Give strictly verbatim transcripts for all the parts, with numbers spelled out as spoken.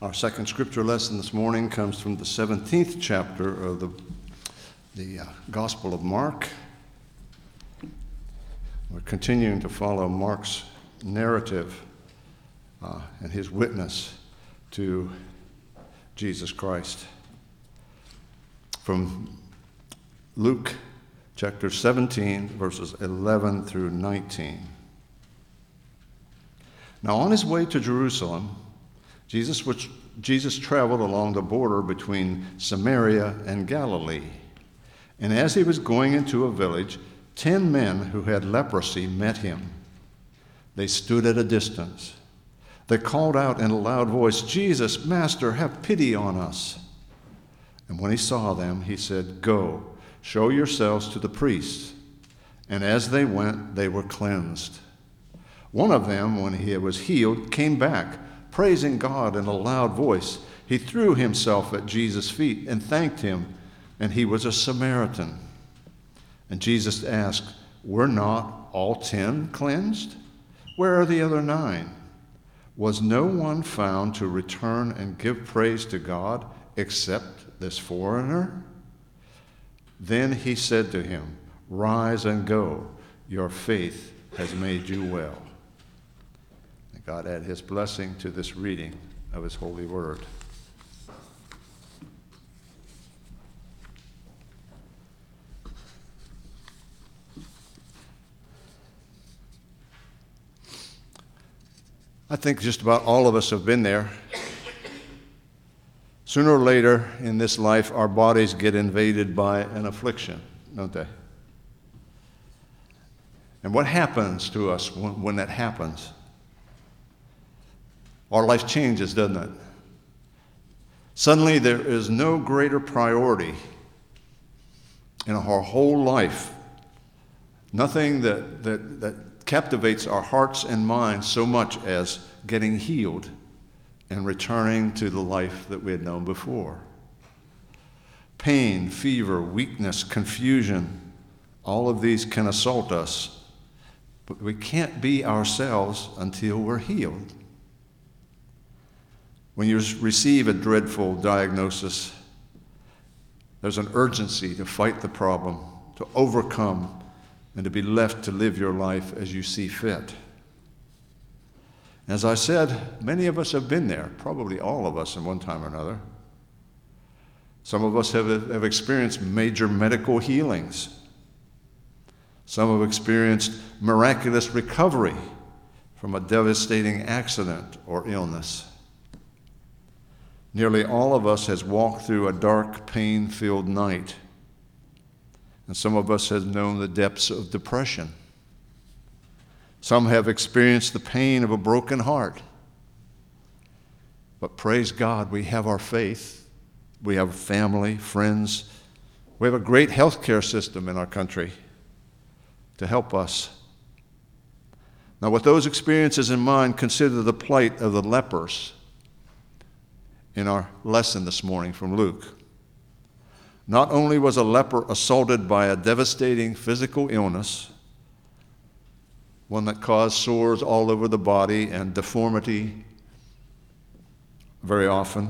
Our second scripture lesson this morning comes from the seventeenth chapter of the, the uh, Gospel of Mark. We're continuing to follow Mark's narrative uh, and his witness to Jesus Christ. From Luke chapter seventeen, verses eleven through nineteen. Now on his way to Jerusalem, Jesus, which, Jesus traveled along the border between Samaria and Galilee. And as he was going into a village, ten men who had leprosy met him. They stood at a distance. They called out in a loud voice, "Jesus, Master, have pity on us." And when he saw them, he said, "Go, show yourselves to the priests." And as they went, they were cleansed. One of them, when he was healed, came back, praising God in a loud voice. He threw himself at Jesus' feet and thanked him, and he was a Samaritan. And Jesus asked, "Were not all ten cleansed? Where are the other nine? Was no one found to return and give praise to God except this foreigner?" Then he said to him, "Rise and go. Your faith has made you well." God add his blessing to this reading of his holy word. I think just about all of us have been there. Sooner or later in this life, our bodies get invaded by an affliction, don't they? And what happens to us when, when that happens? Our life changes, doesn't it? Suddenly there is no greater priority in our whole life. Nothing that, that, that captivates our hearts and minds so much as getting healed and returning to the life that we had known before. Pain, fever, weakness, confusion, all of these can assault us, but we can't be ourselves until we're healed. When you receive a dreadful diagnosis, there's an urgency to fight the problem, to overcome, and to be left to live your life as you see fit. As I said, many of us have been there, probably all of us in one time or another. Some of us have, have experienced major medical healings. Some have experienced miraculous recovery from a devastating accident or illness. Nearly all of us has walked through a dark, pain-filled night, and some of us have known the depths of depression. Some have experienced the pain of a broken heart. But praise God, we have our faith, we have family, friends, we have a great healthcare system in our country to help us. Now, with those experiences in mind, consider the plight of the lepers in our lesson this morning from Luke. Not only was a leper assaulted by a devastating physical illness, one that caused sores all over the body and deformity very often.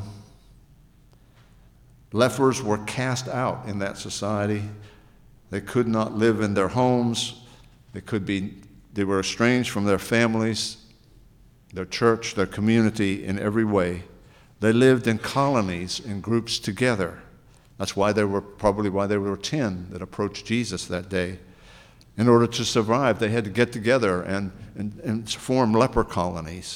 Lepers were cast out in that society. They could not live in their homes. They could be, they were estranged from their families, their church, their community in every way. They lived in colonies, in groups together. That's why there were probably why there were ten that approached Jesus that day. In order to survive, they had to get together and, and, and form leper colonies.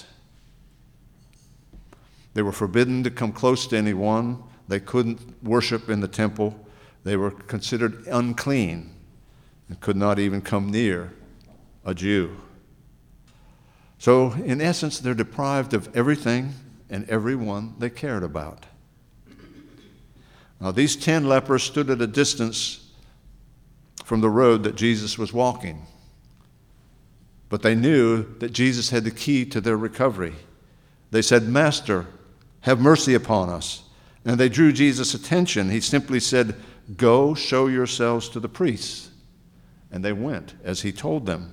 They were forbidden to come close to anyone. They couldn't worship in the temple. They were considered unclean and could not even come near a Jew. So, in essence, they're deprived of everything and everyone they cared about. Now, these ten lepers stood at a distance from the road that Jesus was walking, but they knew that Jesus had the key to their recovery. They said, "Master, have mercy upon us." And they drew Jesus' attention. He simply said, "Go, show yourselves to the priests." And they went as he told them.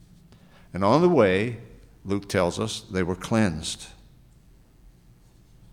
And on the way, Luke tells us, they were cleansed.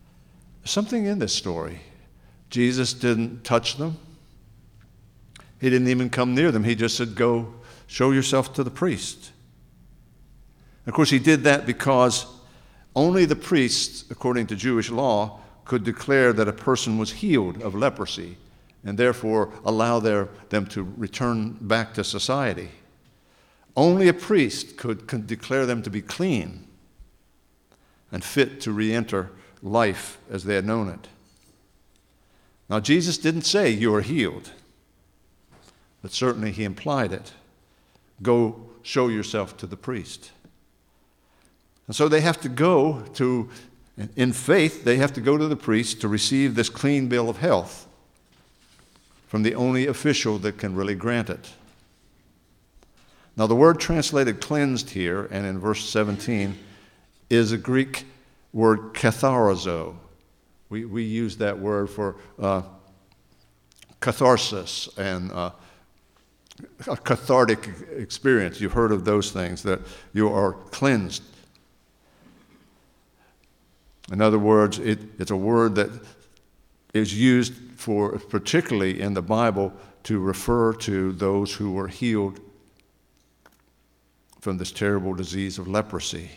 something in this story. Jesus didn't touch them. He didn't even come near them. He just said, go show yourself to the priest. Of course, he did that because only the priests, according to Jewish law, could declare that a person was healed of leprosy and therefore allow their, them to return back to society. Only a priest could, could declare them to be clean and fit to re-enter life as they had known it. Now, Jesus didn't say you are healed, but certainly he implied it. Go show yourself to the priest. And so they have to go to, in faith, they have to go to the priest to receive this clean bill of health from the only official that can really grant it. Now, the word translated cleansed here and in verse seventeen is a Greek word katharizo. We, we use that word for uh, catharsis and uh, a cathartic experience. You've heard of those things, that you are cleansed. In other words, it, it's a word that is used for, particularly in the Bible, to refer to those who were healed from this terrible disease of leprosy.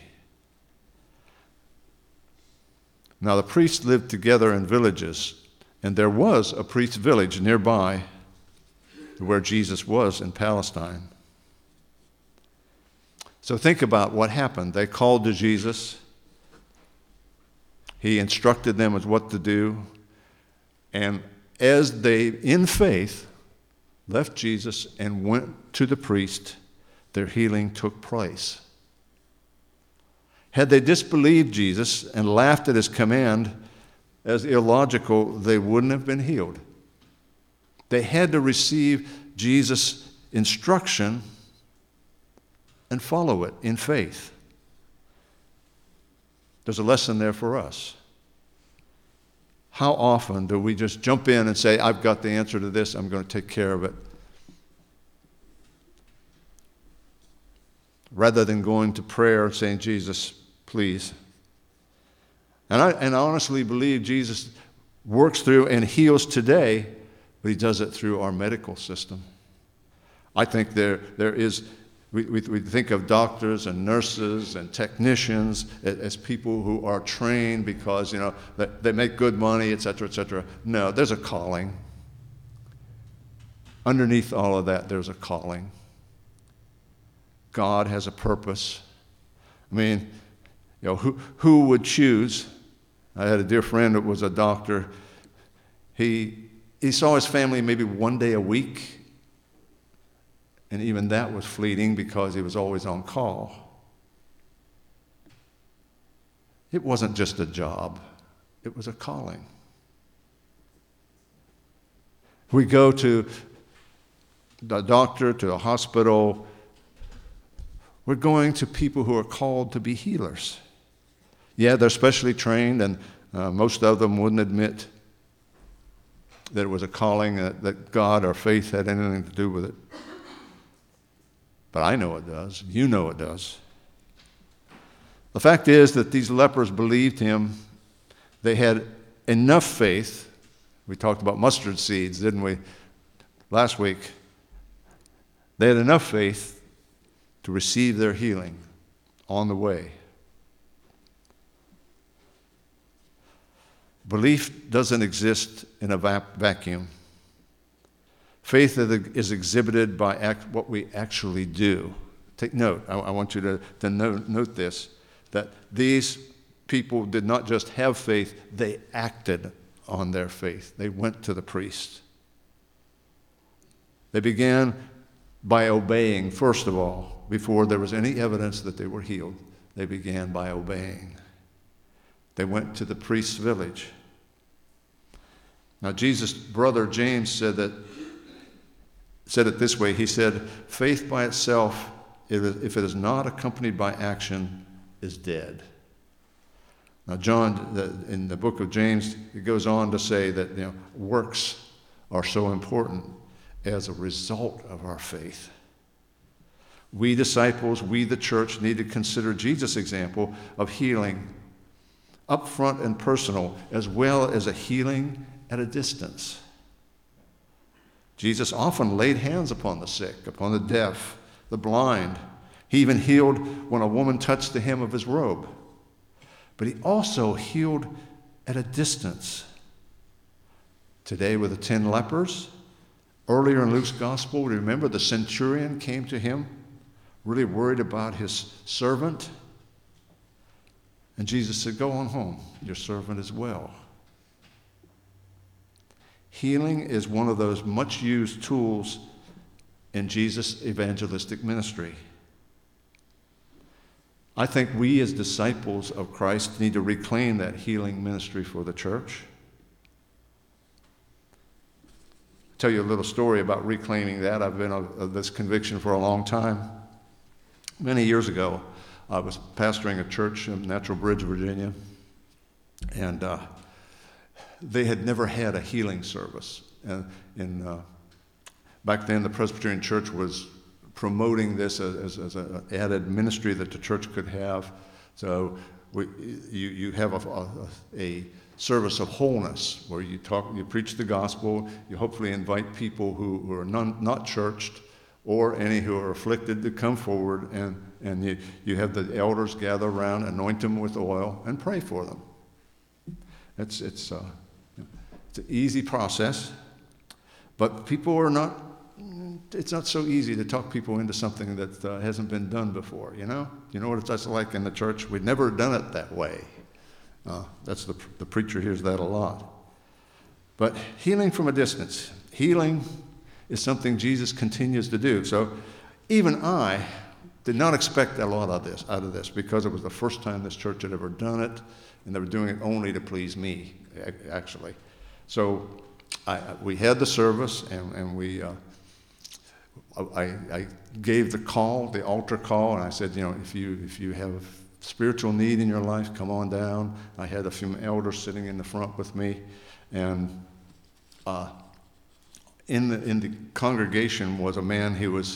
Now, the priests lived together in villages, and there was a priest's village nearby where Jesus was in Palestine. So think about what happened. They called to Jesus. He instructed them as what to do. And as they, in faith, left Jesus and went to the priest, their healing took place. Had they disbelieved Jesus and laughed at his command as illogical, they wouldn't have been healed. They had to receive Jesus' instruction and follow it in faith. There's a lesson there for us. How often do we just jump in and say, I've got the answer to this, I'm going to take care of it, rather than going to prayer and saying, Jesus, please. And I, and I honestly believe Jesus works through and heals today, but he does it through our medical system. I think there there is, we, we, we think of doctors and nurses and technicians as, as people who are trained because, you know, they, they make good money, et cetera, et cetera. No, there's a calling. Underneath all of that, there's a calling. God has a purpose. I mean, you know, who, who would choose? I had a dear friend that was a doctor. He, he saw his family maybe one day a week, and even that was fleeting because he was always on call. It wasn't just a job. It was a calling. We go to the doctor, to the hospital. We're going to people who are called to be healers. Yeah, they're specially trained, and uh, most of them wouldn't admit that it was a calling, uh, that God or faith had anything to do with it. But I know it does. You know it does. The fact is that these lepers believed him. They had enough faith. We talked about mustard seeds, didn't we, last week? They had enough faith to receive their healing on the way. Belief doesn't exist in a vac- vacuum. Faith is exhibited by act, what we actually do. Take note. I, I want you to, to note, note this, that these people did not just have faith, they acted on their faith. They went to the priest. They began by obeying, first of all, before there was any evidence that they were healed. They began by obeying. They went to the priest's village. Now, Jesus' brother James said that said it this way. He said, faith by itself, if it is not accompanied by action, is dead. Now, John, in the book of James, it goes on to say that, you know, works are so important as a result of our faith. We disciples, we the church, need to consider Jesus' example of healing upfront and personal, as well as a healing at a distance. Jesus often laid hands upon the sick, upon the deaf, the blind. He even healed when a woman touched the hem of his robe. But he also healed at a distance. Today with the ten lepers, earlier in Luke's gospel, remember the centurion came to him, really worried about his servant. And Jesus said, "Go on home, your servant is well." Healing is one of those much used tools in Jesus' evangelistic ministry. I think we as disciples of Christ need to reclaim that healing ministry for the church. I'll tell you a little story about reclaiming that. I've been of this conviction for a long time. Many years ago, I was pastoring a church in Natural Bridge, Virginia, and uh, they had never had a healing service. And in, uh, back then, the Presbyterian Church was promoting this as, as an added ministry that the church could have. So we, you, you have a, a, a service of wholeness where you talk, you preach the gospel, you hopefully invite people who, who are non, not churched or any who are afflicted to come forward, and, and you, you have the elders gather around, anoint them with oil, and pray for them. It's, it's, uh, it's an easy process, but people are not, it's not so easy to talk people into something that uh, hasn't been done before, you know? You know what it's like in the church? We've never done it that way. Uh, that's the, the preacher hears that a lot. But healing from a distance, healing is something Jesus continues to do. So even I did not expect a lot of this, out of this, because it was the first time this church had ever done it, and they were doing it only to please me, actually. So I, we had the service, and, and we, uh, I, I gave the call, the altar call, and I said, you know, if you if you have spiritual need in your life, come on down. I had a few elders sitting in the front with me, and uh, in the in the congregation was a man who was,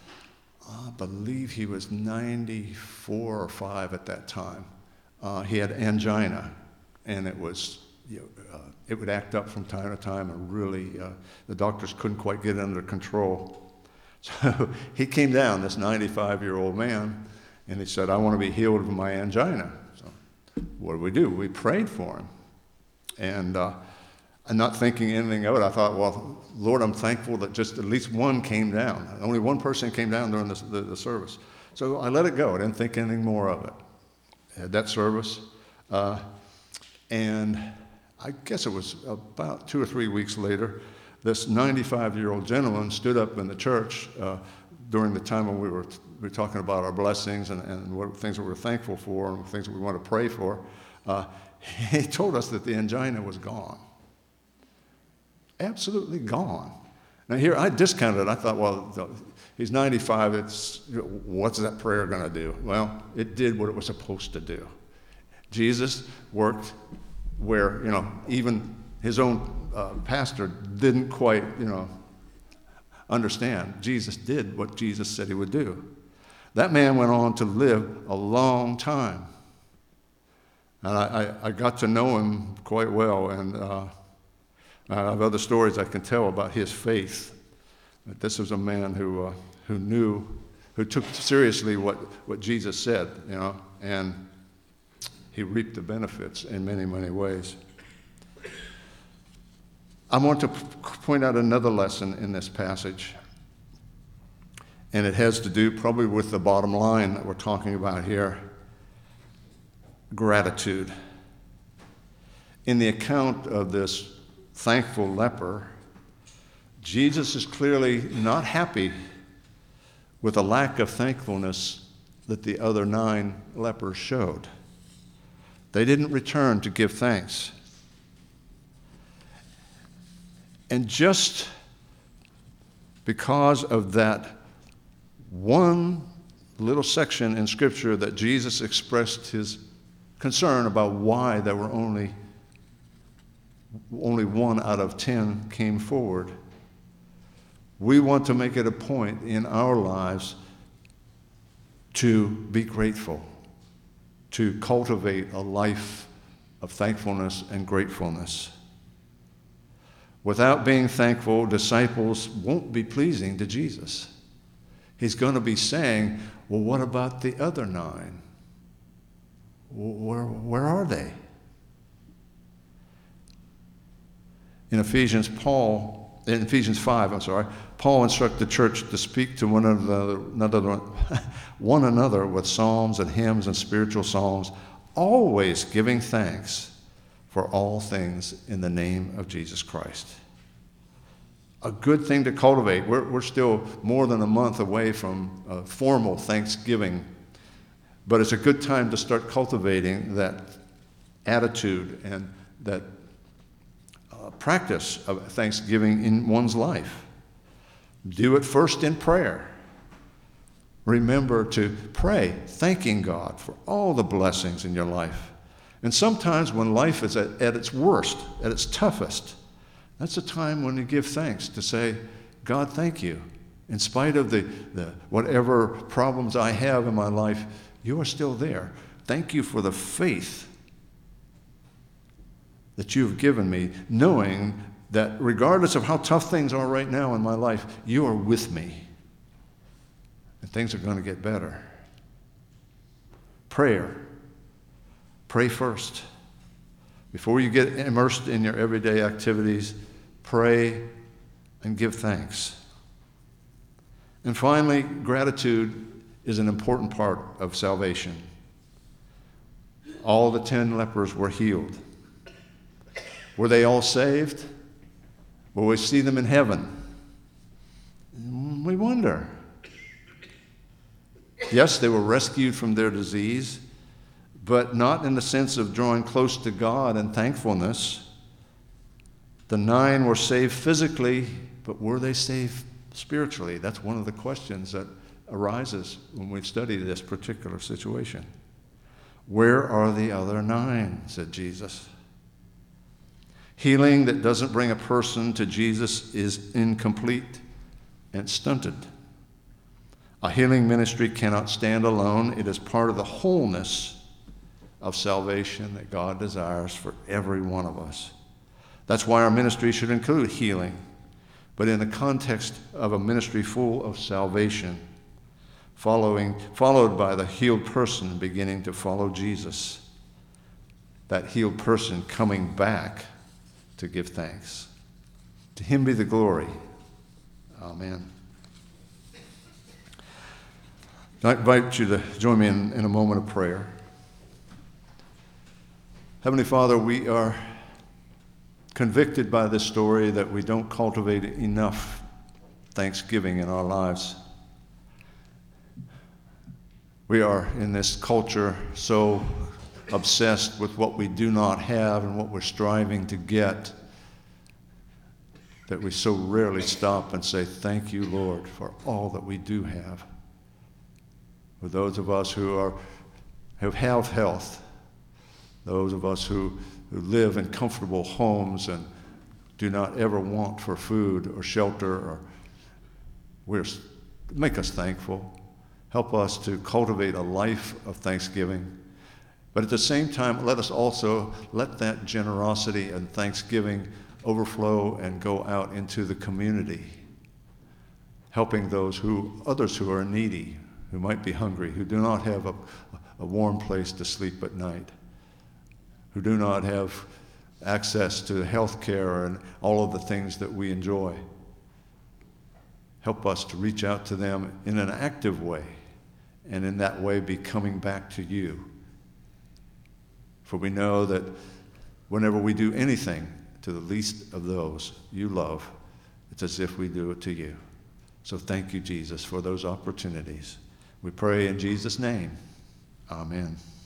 I believe he was ninety-four or five at that time. Uh, he had angina, and it was, you know, uh, it would act up from time to time, and really, uh, the doctors couldn't quite get it under control. So he came down, this ninety-five-year-old man, and he said, "I want to be healed of my angina." So what did we do? We prayed for him. And uh, I'm not thinking anything of it. I thought, well, Lord, I'm thankful that just at least one came down. Only one person came down during the, the, the service. So I let it go. I didn't think anything more of it. I had that service. Uh, and I guess it was about two or three weeks later, this ninety-five-year-old gentleman stood up in the church uh, during the time when we were, we were talking about our blessings and, and what things that we were thankful for and things that we want to pray for. Uh, he told us that the angina was gone. Absolutely gone. Now here, I discounted it. I thought, well, he's ninety-five. It's, what's that prayer going to do? Well, it did what it was supposed to do. Jesus worked where, you know, even his own uh, pastor didn't quite, you know, understand. Jesus did what Jesus said he would do. That man went on to live a long time. And I, I, I got to know him quite well, and uh, I have other stories I can tell about his faith. But this was a man who uh, who knew, who took seriously what, what Jesus said, you know, and he reaped the benefits in many, many ways. I want to p- point out another lesson in this passage, and it has to do probably with the bottom line that we're talking about here, gratitude. In the account of this thankful leper, Jesus is clearly not happy with the lack of thankfulness that the other nine lepers showed. They didn't return to give thanks. And just because of that one little section in Scripture that Jesus expressed his concern about why there were only, only one out of ten came forward, we want to make it a point in our lives to be grateful, to cultivate a life of thankfulness and gratefulness. Without being thankful, disciples won't be pleasing to Jesus. He's going to be saying, well, what about the other nine? Where, where are they? In Ephesians, Paul, in Ephesians five, I'm sorry, Paul instructed the church to speak to one another, one another with psalms and hymns and spiritual songs, always giving thanks for all things in the name of Jesus Christ. A good thing to cultivate. We're, we're still more than a month away from uh, formal Thanksgiving, but it's a good time to start cultivating that attitude and that uh, practice of Thanksgiving in one's life. Do it first in prayer. Remember to pray, thanking God for all the blessings in your life. And sometimes when life is at, at its worst, at its toughest, that's a time when you give thanks to say, God, thank you. In spite of the, the whatever problems I have in my life, you are still there. Thank you for the faith that you've given me, knowing that regardless of how tough things are right now in my life, you are with me. And things are going to get better. Prayer. Pray first. Before you get immersed in your everyday activities, pray and give thanks. And finally, gratitude is an important part of salvation. All the ten lepers were healed. Were they all saved? Will we see them in heaven? We wonder. Yes, they were rescued from their disease, but not in the sense of drawing close to God and thankfulness. The nine were saved physically, but were they saved spiritually? That's one of the questions that arises when we study this particular situation. Where are the other nine? Said Jesus. Healing that doesn't bring a person to Jesus is incomplete and stunted. A healing ministry cannot stand alone. It is part of the wholeness of salvation that God desires for every one of us. That's why our ministry should include healing, but in the context of a ministry full of salvation, following, followed by the healed person beginning to follow Jesus, that healed person coming back to give thanks. To him be the glory. Amen. I invite you to join me in, in a moment of prayer. Heavenly Father, we are convicted by this story that we don't cultivate enough thanksgiving in our lives. We are in this culture so obsessed with what we do not have and what we're striving to get that we so rarely stop and say, thank you, Lord, for all that we do have. For those of us who are who have health, those of us who, who live in comfortable homes and do not ever want for food or shelter, or we're, make us thankful. Help us to cultivate a life of thanksgiving. But at the same time, let us also let that generosity and thanksgiving overflow and go out into the community, helping those who, others who are needy, who might be hungry, who do not have a, a warm place to sleep at night, who do not have access to health care and all of the things that we enjoy. Help us to reach out to them in an active way, and in that way be coming back to you. For we know that whenever we do anything to the least of those you love, it's as if we do it to you. So thank you, Jesus, for those opportunities. We pray in Jesus' name. Amen.